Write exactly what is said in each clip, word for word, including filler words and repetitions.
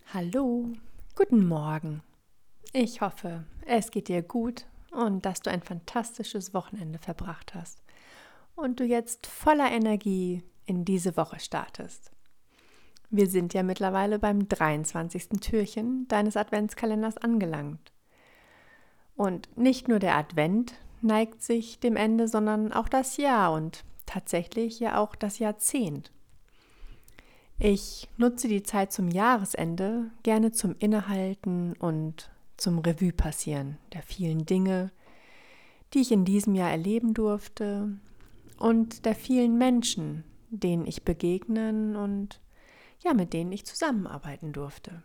Hallo, guten Morgen. Ich hoffe, es geht dir gut und dass du ein fantastisches Wochenende verbracht hast und du jetzt voller Energie in diese Woche startest. Wir sind ja mittlerweile beim dreiundzwanzigsten Türchen deines Adventskalenders angelangt. Und nicht nur der Advent neigt sich dem Ende, sondern auch das Jahr und tatsächlich ja auch das Jahrzehnt. Ich nutze die Zeit zum Jahresende gerne zum Innehalten und zum Revue passieren der vielen Dinge, die ich in diesem Jahr erleben durfte und der vielen Menschen, denen ich begegnen und ja, mit denen ich zusammenarbeiten durfte.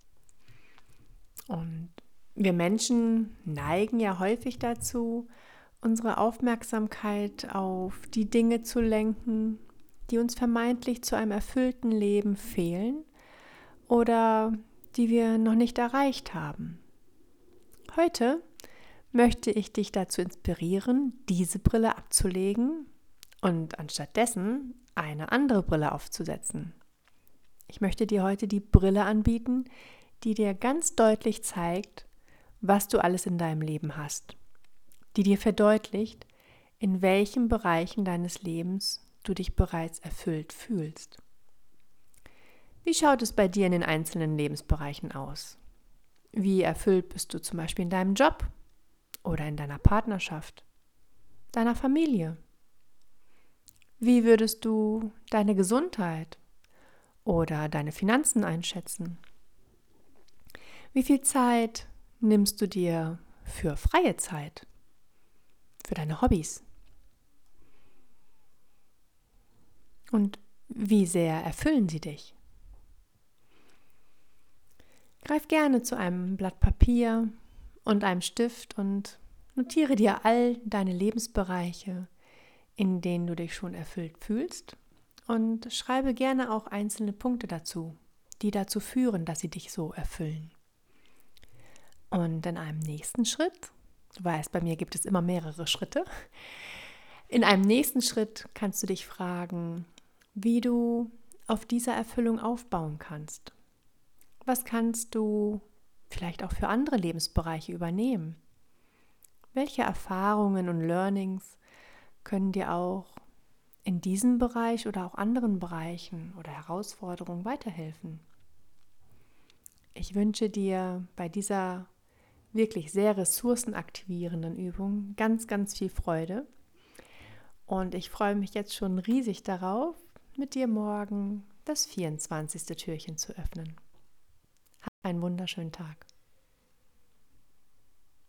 Und wir Menschen neigen ja häufig dazu, unsere Aufmerksamkeit auf die Dinge zu lenken, die uns vermeintlich zu einem erfüllten Leben fehlen oder die wir noch nicht erreicht haben. Heute möchte ich dich dazu inspirieren, diese Brille abzulegen und anstattdessen eine andere Brille aufzusetzen. Ich möchte dir heute die Brille anbieten, die dir ganz deutlich zeigt, was du alles in deinem Leben hast, die dir verdeutlicht, in welchen Bereichen deines Lebens du dich bereits erfüllt fühlst. Wie schaut es bei dir in den einzelnen Lebensbereichen aus? Wie erfüllt bist du zum Beispiel in deinem Job oder in deiner Partnerschaft, deiner Familie? Wie würdest du deine Gesundheit oder deine Finanzen einschätzen? Wie viel Zeit nimmst du dir für freie Zeit, für deine Hobbys? Und wie sehr erfüllen sie dich? Greif gerne zu einem Blatt Papier und einem Stift und notiere dir all deine Lebensbereiche, in denen du dich schon erfüllt fühlst, und schreibe gerne auch einzelne Punkte dazu, die dazu führen, dass sie dich so erfüllen. Und in einem nächsten Schritt, du weißt, bei mir gibt es immer mehrere Schritte, in einem nächsten Schritt kannst du dich fragen, wie du auf dieser Erfüllung aufbauen kannst. Was kannst du vielleicht auch für andere Lebensbereiche übernehmen? Welche Erfahrungen und Learnings können dir auch in diesem Bereich oder auch anderen Bereichen oder Herausforderungen weiterhelfen? Ich wünsche dir bei dieser wirklich sehr ressourcenaktivierenden Übung ganz, ganz viel Freude. Und ich freue mich jetzt schon riesig darauf, mit dir morgen das vierundzwanzigste Türchen zu öffnen. Hab einen wunderschönen Tag.